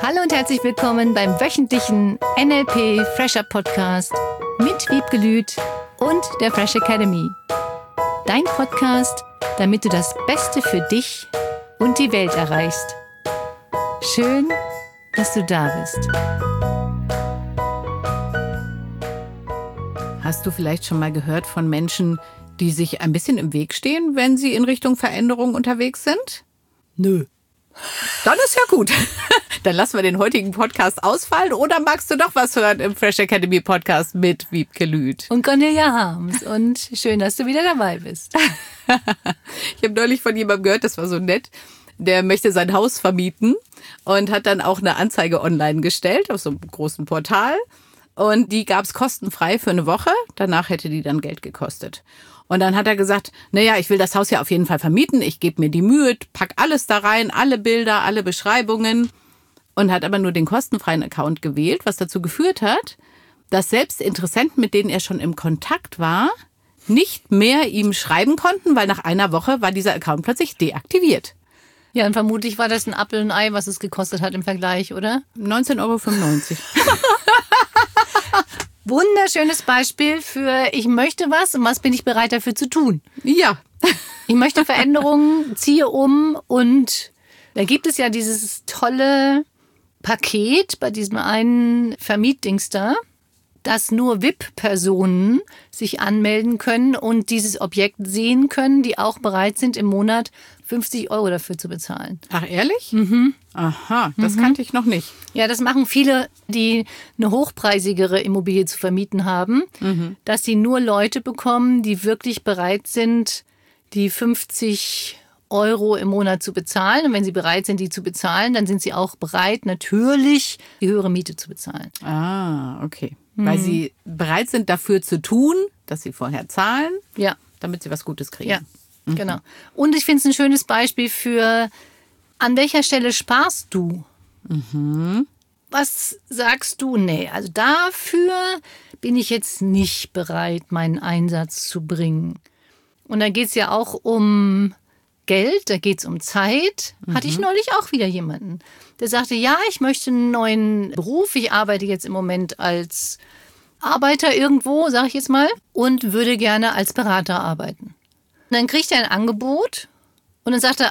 Hallo und herzlich willkommen beim wöchentlichen NLP Fresher Podcast mit Wiebke Lüth und der Fresh Academy. Dein Podcast, damit du das Beste für dich und die Welt erreichst. Schön, dass du da bist. Hast du vielleicht schon mal gehört von Menschen, die sich ein bisschen im Weg stehen, wenn sie in Richtung Veränderung unterwegs sind? Nö. Dann ist ja gut. Dann lassen wir den heutigen Podcast ausfallen. Oder magst du doch was hören im Fresh Academy Podcast mit Wiebke Lüth? Und Cornelia Harms. Und schön, dass du wieder dabei bist. Ich habe neulich von jemandem gehört, das war so nett, der möchte sein Haus vermieten und hat dann auch eine Anzeige online gestellt auf so einem großen Portal. Und die gab es kostenfrei für eine Woche. Danach hätte die dann Geld gekostet. Und dann hat er gesagt, naja, ich will das Haus ja auf jeden Fall vermieten. Ich gebe mir die Mühe, pack alles da rein, alle Bilder, alle Beschreibungen. Und hat aber nur den kostenfreien Account gewählt, was dazu geführt hat, dass selbst Interessenten, mit denen er schon im Kontakt war, nicht mehr ihm schreiben konnten, weil nach einer Woche war dieser Account plötzlich deaktiviert. Ja, und vermutlich war das ein Apfel und Ei, was es gekostet hat im Vergleich, oder? 19,95 €. Wunderschönes Beispiel für ich möchte was und was bin ich bereit dafür zu tun. Ja. Ich möchte Veränderungen, ziehe um und da gibt es ja dieses tolle Paket bei diesem einen Vermietdings da, dass nur VIP-Personen sich anmelden können und dieses Objekt sehen können, die auch bereit sind, im Monat 50 € dafür zu bezahlen. Ach, ehrlich? Mhm. Aha, das kannte ich noch nicht. Ja, das machen viele, die eine hochpreisigere Immobilie zu vermieten haben, dass sie nur Leute bekommen, die wirklich bereit sind, die 50 € im Monat zu bezahlen. Und wenn sie bereit sind, die zu bezahlen, dann sind sie auch bereit, natürlich die höhere Miete zu bezahlen. Ah, okay. Weil sie bereit sind, dafür zu tun, dass sie vorher zahlen, Ja. damit sie was Gutes kriegen. Ja, genau. Und ich finde es ein schönes Beispiel für, an welcher Stelle sparst du? Was sagst du? Nee, also dafür bin ich jetzt nicht bereit, meinen Einsatz zu bringen. Und da geht es ja auch um Geld, da geht es um Zeit. Hatte ich neulich auch wieder jemanden, der sagte, ja, ich möchte einen neuen Beruf. Ich arbeite jetzt im Moment als Arbeiter irgendwo, sage ich jetzt mal, und würde gerne als Berater arbeiten. Und dann kriegt er ein Angebot und dann sagt er,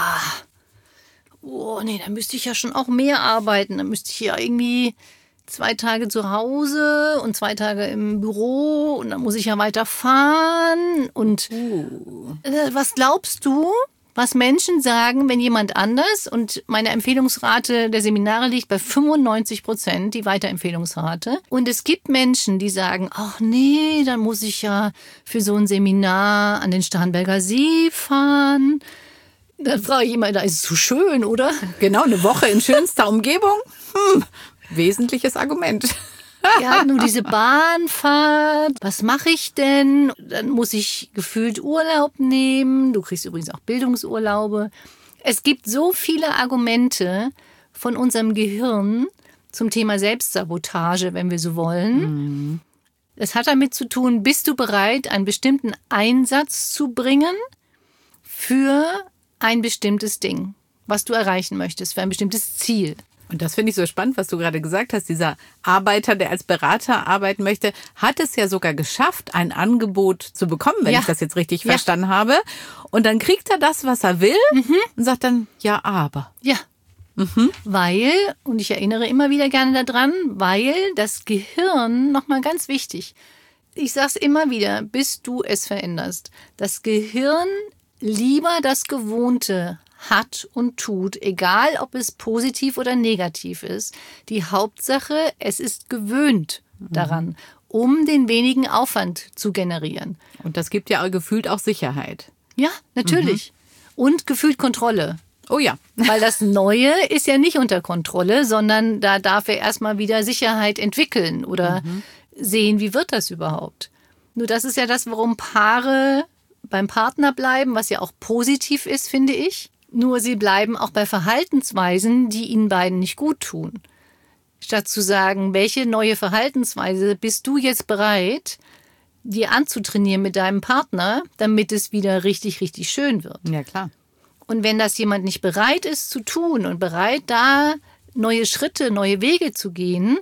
nee, da müsste ich ja schon auch mehr arbeiten. Dann müsste ich ja irgendwie 2 Tage zu Hause und 2 Tage im Büro und dann muss ich ja weiter fahren. Und was glaubst du, was Menschen sagen, wenn jemand anders, und meine Empfehlungsrate der Seminare liegt bei 95%, die Weiterempfehlungsrate. Und es gibt Menschen, die sagen, ach nee, dann muss ich ja für so ein Seminar an den Starnberger See fahren. Dann frage ich immer, da ist es so schön, oder? Genau, eine Woche in schönster Umgebung. Wesentliches Argument. Ja, nur diese Bahnfahrt. Was mache ich denn? Dann muss ich gefühlt Urlaub nehmen. Du kriegst übrigens auch Bildungsurlaube. Es gibt so viele Argumente von unserem Gehirn zum Thema Selbstsabotage, wenn wir so wollen. Es hat damit zu tun, bist du bereit, einen bestimmten Einsatz zu bringen für ein bestimmtes Ding, was du erreichen möchtest, für ein bestimmtes Ziel. Und das finde ich so spannend, was du gerade gesagt hast. Dieser Arbeiter, der als Berater arbeiten möchte, hat es ja sogar geschafft, ein Angebot zu bekommen, wenn ich das jetzt richtig verstanden habe. Und dann kriegt er das, was er will und sagt dann, ja, aber. Ja, weil, und ich erinnere immer wieder gerne daran, weil das Gehirn, nochmal ganz wichtig, ich sage es immer wieder, bis du es veränderst, das Gehirn lieber das Gewohnte hat und tut, egal ob es positiv oder negativ ist. Die Hauptsache, es ist gewöhnt daran, um den wenigen Aufwand zu generieren. Und das gibt ja gefühlt auch Sicherheit. Ja, natürlich. Und gefühlt Kontrolle. Oh ja. Weil das Neue ist ja nicht unter Kontrolle, sondern da darf er erstmal wieder Sicherheit entwickeln oder sehen, wie wird das überhaupt. Nur das ist ja das, warum Paare beim Partner bleiben, was ja auch positiv ist, finde ich. Nur sie bleiben auch bei Verhaltensweisen, die ihnen beiden nicht gut tun. Statt zu sagen, welche neue Verhaltensweise bist du jetzt bereit, dir anzutrainieren mit deinem Partner, damit es wieder richtig, richtig schön wird. Ja, klar. Und wenn das jemand nicht bereit ist zu tun und bereit da neue Schritte, neue Wege zu gehen,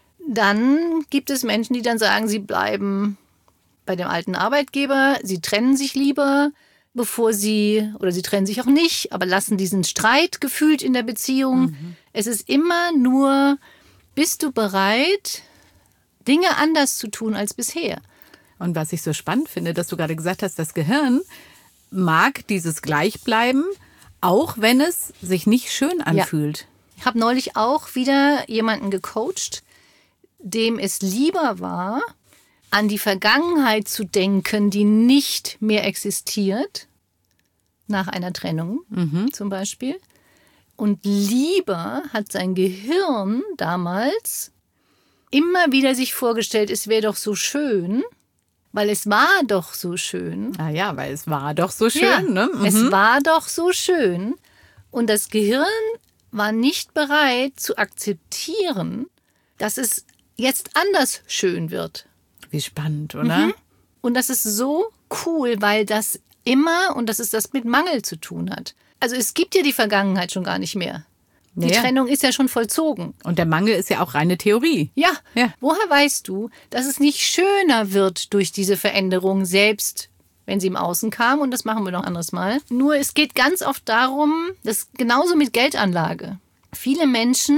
dann gibt es Menschen, die dann sagen, sie bleiben bei dem alten Arbeitgeber, sie trennen sich lieber, oder sie trennen sich auch nicht, aber lassen diesen Streit gefühlt in der Beziehung. Es ist immer nur, bist du bereit, Dinge anders zu tun als bisher? Und was ich so spannend finde, dass du gerade gesagt hast, das Gehirn mag dieses Gleichbleiben, auch wenn es sich nicht schön anfühlt. Ja. Ich habe neulich auch wieder jemanden gecoacht, dem es lieber war, an die Vergangenheit zu denken, die nicht mehr existiert, nach einer Trennung zum Beispiel. Und lieber hat sein Gehirn damals immer wieder sich vorgestellt, es wäre doch so schön, weil es war doch so schön. Ah ja, weil es war doch so schön. Ja, Ne? Es war doch so schön. Und das Gehirn war nicht bereit zu akzeptieren, dass es jetzt anders schön wird. Wie spannend, oder? Und das ist so cool, weil das immer, und das ist das mit Mangel zu tun hat. Also es gibt ja die Vergangenheit schon gar nicht mehr. Die Trennung ist ja schon vollzogen. Und der Mangel ist ja auch reine Theorie. Ja. Woher weißt du, dass es nicht schöner wird durch diese Veränderung, selbst wenn sie im Außen kam? Und das machen wir noch ein anderes Mal. Nur es geht ganz oft darum, das genauso mit Geldanlage. Viele Menschen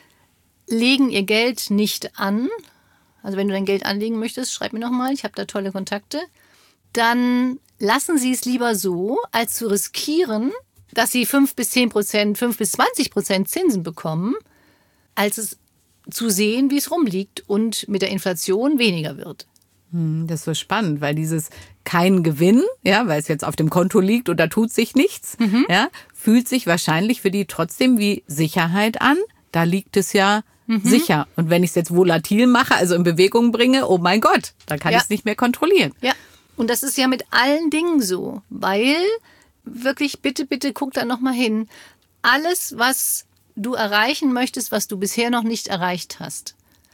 legen ihr Geld nicht an. Also wenn du dein Geld anlegen möchtest, schreib mir nochmal, ich habe da tolle Kontakte. Dann lassen sie es lieber so, als zu riskieren, dass sie 5 bis 10%, 5 bis 20% Zinsen bekommen, als es zu sehen, wie es rumliegt und mit der Inflation weniger wird. Das ist so spannend, weil dieses kein Gewinn, ja, weil es jetzt auf dem Konto liegt und da tut sich nichts, ja, fühlt sich wahrscheinlich für die trotzdem wie Sicherheit an. Da liegt es ja sicher. Und wenn ich es jetzt volatil mache, also in Bewegung bringe, oh mein Gott, dann kann ich es nicht mehr kontrollieren. Ja, und das ist ja mit allen Dingen so, weil wirklich, bitte guck da nochmal hin. Alles, was du erreichen möchtest, was du bisher noch nicht erreicht hast,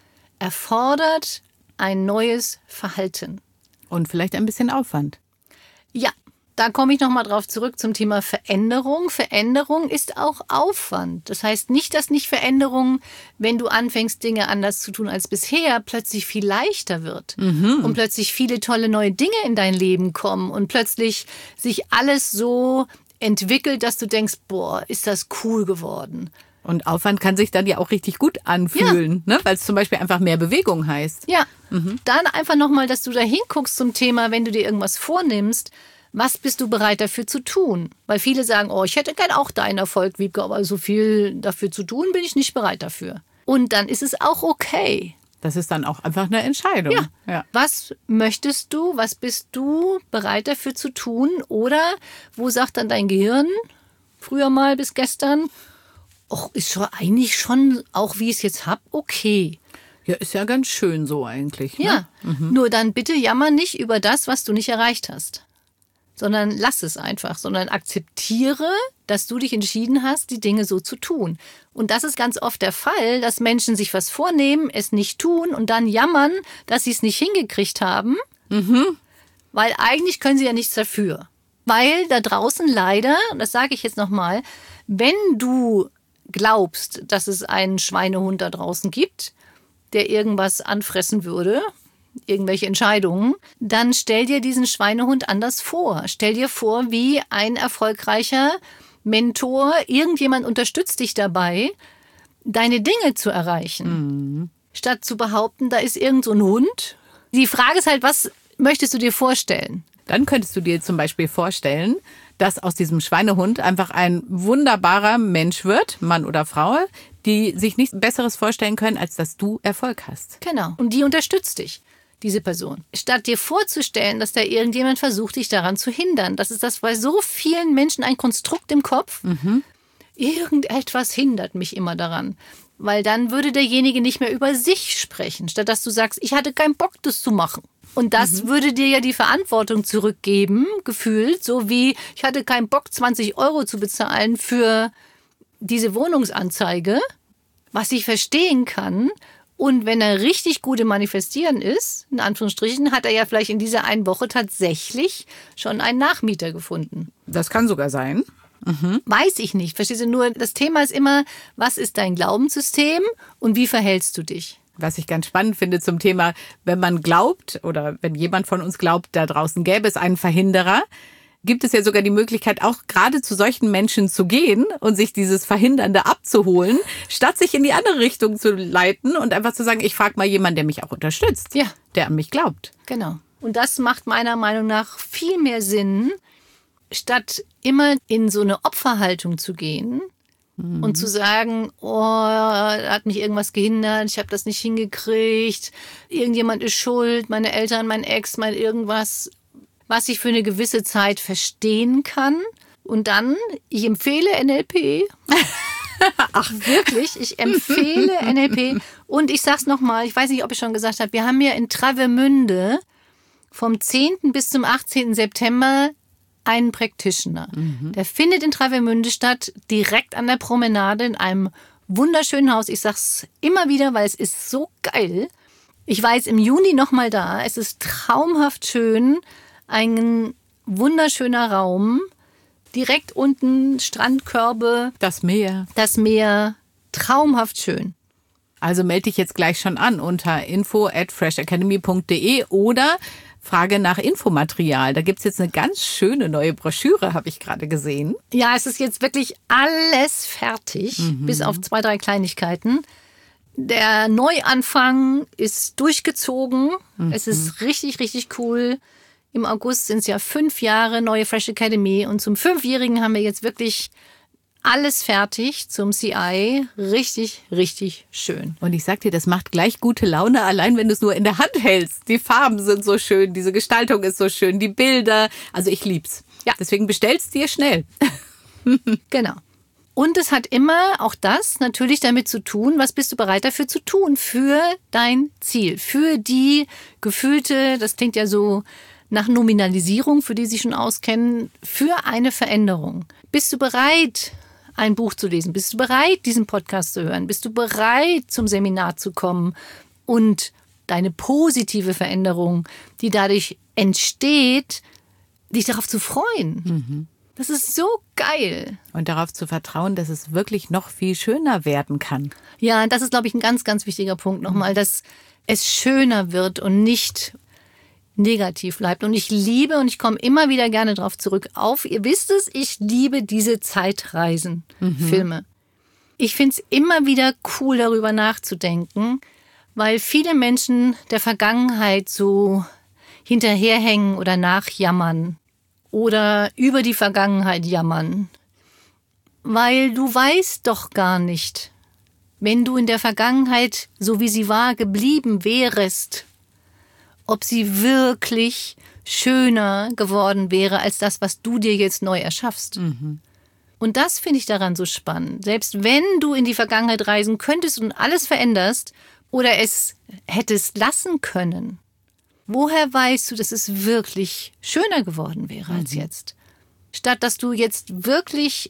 erfordert ein neues Verhalten. Und vielleicht ein bisschen Aufwand. Ja, da komme ich nochmal drauf zurück zum Thema Veränderung. Veränderung ist auch Aufwand. Das heißt nicht, dass nicht Veränderung, wenn du anfängst, Dinge anders zu tun als bisher, plötzlich viel leichter wird. Und plötzlich viele tolle neue Dinge in dein Leben kommen und plötzlich sich alles so entwickelt, dass du denkst, boah, ist das cool geworden. Und Aufwand kann sich dann ja auch richtig gut anfühlen, ne? Weil es zum Beispiel einfach mehr Bewegung heißt. Ja, dann einfach nochmal, dass du da hinguckst zum Thema, wenn du dir irgendwas vornimmst, was bist du bereit dafür zu tun? Weil viele sagen, oh, ich hätte gern auch deinen Erfolg, Wiebke, aber so viel dafür zu tun, bin ich nicht bereit dafür. Und dann ist es auch okay. Das ist dann auch einfach eine Entscheidung. Ja. Was möchtest du, was bist du bereit dafür zu tun? Oder wo sagt dann dein Gehirn, früher mal bis gestern, och, ist schon eigentlich schon, auch wie ich es jetzt hab, okay. Ja, ist ja ganz schön so eigentlich. Ne? Ja, nur dann bitte jammer nicht über das, was du nicht erreicht hast. Sondern lass es einfach, sondern akzeptiere, dass du dich entschieden hast, die Dinge so zu tun. Und das ist ganz oft der Fall, dass Menschen sich was vornehmen, es nicht tun und dann jammern, dass sie es nicht hingekriegt haben, weil eigentlich können sie ja nichts dafür. Weil da draußen leider, und das sage ich jetzt nochmal, wenn du glaubst, dass es einen Schweinehund da draußen gibt, der irgendwas anfressen würde, irgendwelche Entscheidungen, dann stell dir diesen Schweinehund anders vor. Stell dir vor, wie ein erfolgreicher Mentor, irgendjemand unterstützt dich dabei, deine Dinge zu erreichen. Statt zu behaupten, da ist irgend so ein Hund. Die Frage ist halt, was möchtest du dir vorstellen? Dann könntest du dir zum Beispiel vorstellen, dass aus diesem Schweinehund einfach ein wunderbarer Mensch wird, Mann oder Frau, die sich nichts Besseres vorstellen können, als dass du Erfolg hast. Genau. Und die unterstützt dich, diese Person. Statt dir vorzustellen, dass da irgendjemand versucht, dich daran zu hindern. Das ist das bei so vielen Menschen ein Konstrukt im Kopf. Irgendetwas hindert mich immer daran. Weil dann würde derjenige nicht mehr über sich sprechen, statt dass du sagst, ich hatte keinen Bock, das zu machen. Und das würde dir ja die Verantwortung zurückgeben, gefühlt, so wie ich hatte keinen Bock, 20 € zu bezahlen für diese Wohnungsanzeige, was ich verstehen kann. Und wenn er richtig gut im Manifestieren ist, in Anführungsstrichen, hat er ja vielleicht in dieser einen Woche tatsächlich schon einen Nachmieter gefunden. Das kann sogar sein. Weiß ich nicht. Verstehst du? Nur das Thema ist immer, was ist dein Glaubenssystem und wie verhältst du dich? Was ich ganz spannend finde zum Thema, wenn man glaubt oder wenn jemand von uns glaubt, da draußen gäbe es einen Verhinderer, gibt es ja sogar die Möglichkeit, auch gerade zu solchen Menschen zu gehen und sich dieses Verhindernde abzuholen, statt sich in die andere Richtung zu leiten und einfach zu sagen, ich frage mal jemanden, der mich auch unterstützt, der an mich glaubt. Genau. Und das macht meiner Meinung nach viel mehr Sinn, statt immer in so eine Opferhaltung zu gehen und zu sagen, oh, da hat mich irgendwas gehindert, ich habe das nicht hingekriegt, irgendjemand ist schuld, meine Eltern, mein Ex, mein irgendwas, was ich für eine gewisse Zeit verstehen kann. Und dann, ich empfehle NLP. Ach, wirklich? Ich empfehle NLP. Und ich sag's nochmal, ich weiß nicht, ob ich schon gesagt habe, wir haben ja in Travemünde vom 10. bis zum 18. September einen Practitioner. Der findet in Travemünde statt, direkt an der Promenade in einem wunderschönen Haus. Ich sag's immer wieder, weil es ist so geil. Ich war jetzt im Juni nochmal da. Es ist traumhaft schön. Ein wunderschöner Raum. Direkt unten Strandkörbe. Das Meer. Das Meer. Traumhaft schön. Also melde dich jetzt gleich schon an unter info@freshacademy.de oder Frage nach Infomaterial. Da gibt's jetzt eine ganz schöne neue Broschüre, habe ich gerade gesehen. Ja, es ist jetzt wirklich alles fertig, bis auf 2, 3 Kleinigkeiten. Der Neuanfang ist durchgezogen. Es ist richtig, richtig cool. Im August sind es ja 5 Jahre neue Fresh Academy und zum 5-Jährigen haben wir jetzt wirklich alles fertig zum CI. Richtig, richtig schön. Und ich sag dir, das macht gleich gute Laune, allein wenn du es nur in der Hand hältst. Die Farben sind so schön, diese Gestaltung ist so schön, die Bilder. Also ich lieb's. Ja. Deswegen bestellst dir schnell. Genau. Und es hat immer auch das natürlich damit zu tun, was bist du bereit dafür zu tun, für dein Ziel, für die gefühlte, das klingt ja so nach Nominalisierung, für die Sie schon auskennen, für eine Veränderung. Bist du bereit, ein Buch zu lesen? Bist du bereit, diesen Podcast zu hören? Bist du bereit, zum Seminar zu kommen und deine positive Veränderung, die dadurch entsteht, dich darauf zu freuen? Das ist so geil. Und darauf zu vertrauen, dass es wirklich noch viel schöner werden kann. Ja, das ist, glaube ich, ein ganz, ganz wichtiger Punkt nochmal, dass es schöner wird und nicht negativ bleibt. Und ich liebe, und ich komme immer wieder gerne drauf zurück, ihr wisst es, ich liebe diese Zeitreisen-Filme. Ich finde es immer wieder cool, darüber nachzudenken, weil viele Menschen der Vergangenheit so hinterherhängen oder nachjammern oder über die Vergangenheit jammern. Weil du weißt doch gar nicht, wenn du in der Vergangenheit, so wie sie war, geblieben wärest, ob sie wirklich schöner geworden wäre als das, was du dir jetzt neu erschaffst. Und das finde ich daran so spannend. Selbst wenn du in die Vergangenheit reisen könntest und alles veränderst oder es hättest lassen können, woher weißt du, dass es wirklich schöner geworden wäre als jetzt? Statt dass du jetzt wirklich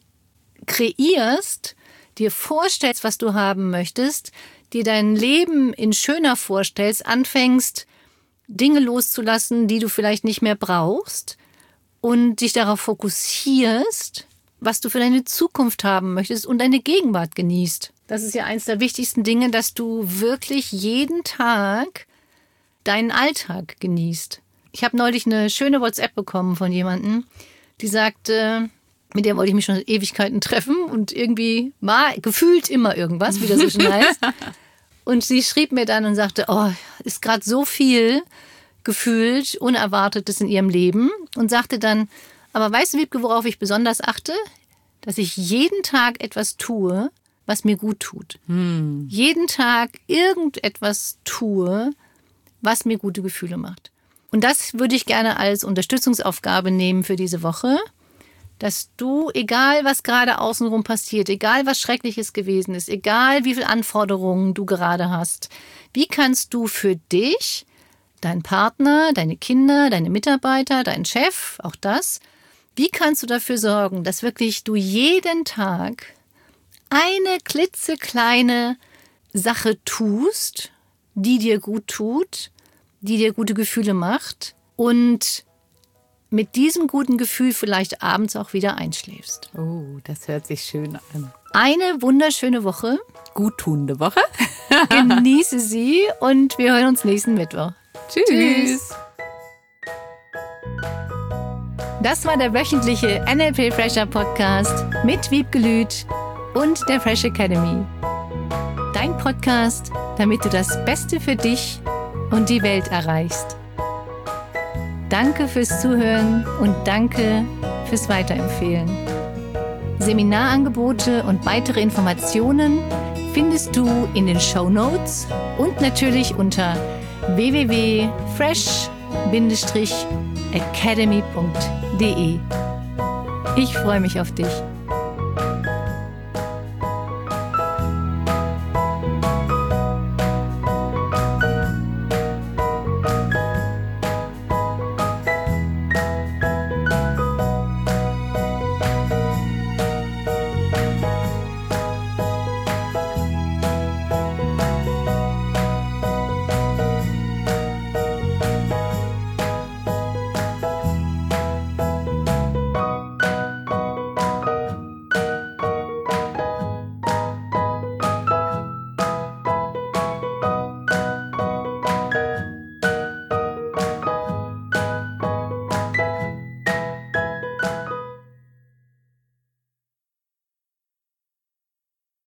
kreierst, dir vorstellst, was du haben möchtest, dir dein Leben in schöner vorstellst, anfängst, Dinge loszulassen, die du vielleicht nicht mehr brauchst und dich darauf fokussierst, was du für deine Zukunft haben möchtest und deine Gegenwart genießt. Das ist ja eins der wichtigsten Dinge, dass du wirklich jeden Tag deinen Alltag genießt. Ich habe neulich eine schöne WhatsApp bekommen von jemandem, die sagte, mit der wollte ich mich schon Ewigkeiten treffen und irgendwie war gefühlt immer irgendwas, wie das so schön heißt. Und sie schrieb mir dann und sagte, oh, ist gerade so viel gefühlt, Unerwartetes in ihrem Leben. Und sagte dann, aber weißt du, Wiebke, worauf ich besonders achte? Dass ich jeden Tag etwas tue, was mir gut tut. Jeden Tag irgendetwas tue, was mir gute Gefühle macht. Und das würde ich gerne als Unterstützungsaufgabe nehmen für diese Woche, dass du, egal was gerade außenrum passiert, egal was Schreckliches gewesen ist, egal wie viele Anforderungen du gerade hast, wie kannst du für dich, deinen Partner, deine Kinder, deine Mitarbeiter, deinen Chef, auch das, wie kannst du dafür sorgen, dass wirklich du jeden Tag eine klitzekleine Sache tust, die dir gut tut, die dir gute Gefühle macht und mit diesem guten Gefühl vielleicht abends auch wieder einschläfst. Oh, das hört sich schön an. Eine wunderschöne Woche. Guttunende Woche. Genieße sie und wir hören uns nächsten Mittwoch. Tschüss. Das war der wöchentliche NLP Fresher Podcast mit Wiebke Lüth und der Fresh Academy. Dein Podcast, damit du das Beste für dich und die Welt erreichst. Danke fürs Zuhören und danke fürs Weiterempfehlen. Seminarangebote und weitere Informationen findest du in den Shownotes und natürlich unter www.fresh-academy.de. Ich freue mich auf dich.